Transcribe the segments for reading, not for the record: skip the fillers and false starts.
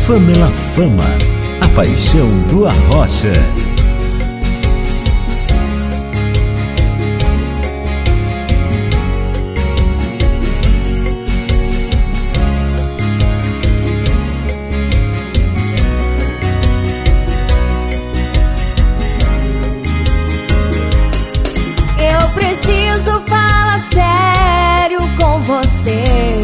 Fama é la Fama, a paixão do Arrocha. Eu preciso falar sério com você,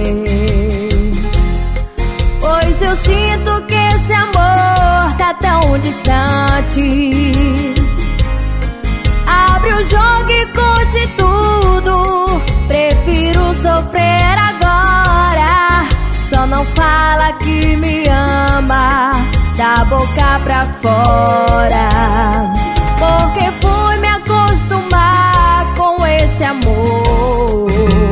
pois eu sinto que esse amor tá tão distante. Abre o jogo e conte tudo, prefiro sofrer agora. Só não fala que me ama da boca pra fora, porque fui me acostumar com esse amor,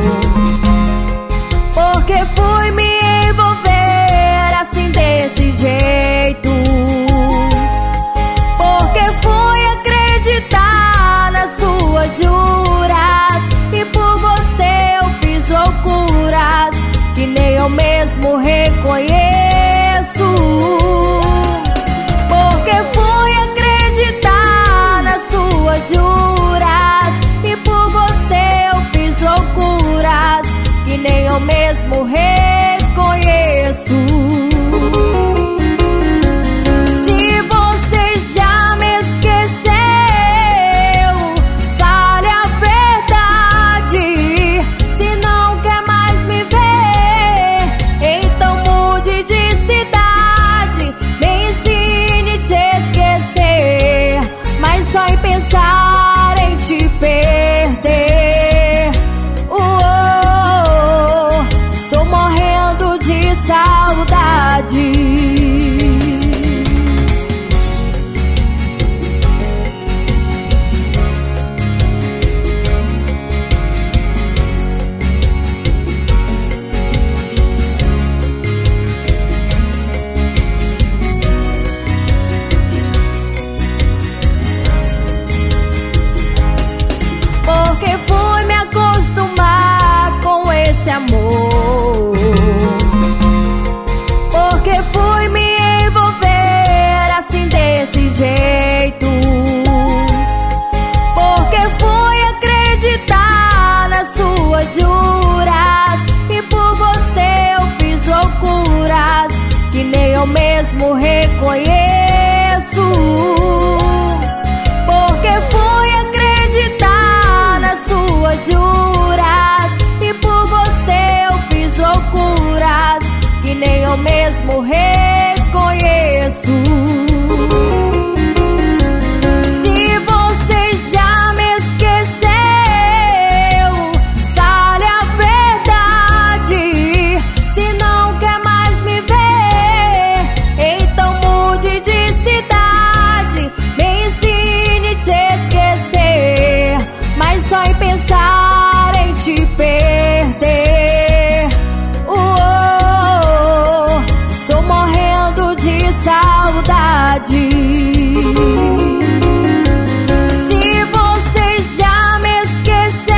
porque fui me envolver assim desse jeito, porque fui acreditar nas suas juras, e por você eu fiz loucuras que nem eu mesmo reconheço. Porque fui acreditar nas suas juras, e por você eu fiz loucuras que nem eu mesmo reconheço. Se você já me esqueceu, fale a verdade. Se não quer mais me ver, então mude de cidade. Me ensine a te esquecer, mas só em pensar em te perder. Estou morrendo de saudade. Porque fui me acostumar com esse amor, porque fui me envolver assim desse jeito, porque fui acreditar nas suas juras, e por você eu fiz loucuras que nem eu mesmo reconheço. Porque fui acreditar nas suas juras, e por você eu fiz loucuras que nem eu mesmo reconheço. Se você já me esqueceu, fale a verdade. Se não quer mais me ver, então mude de cidade. Me ensine a te esquecer, mas só em pensar em te perder. Estou morrendo de saudade. Se você já me esqueceu,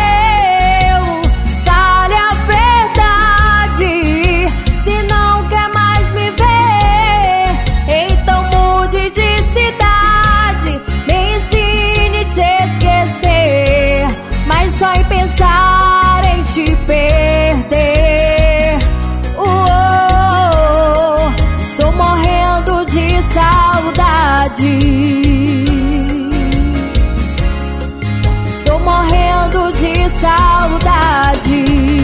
fale a verdade. Se não quer mais me ver, então mude de cidade. Me ensine a te esquecer, mas só em pensar em te perder. Estou morrendo de saudade. Estou morrendo de saudade.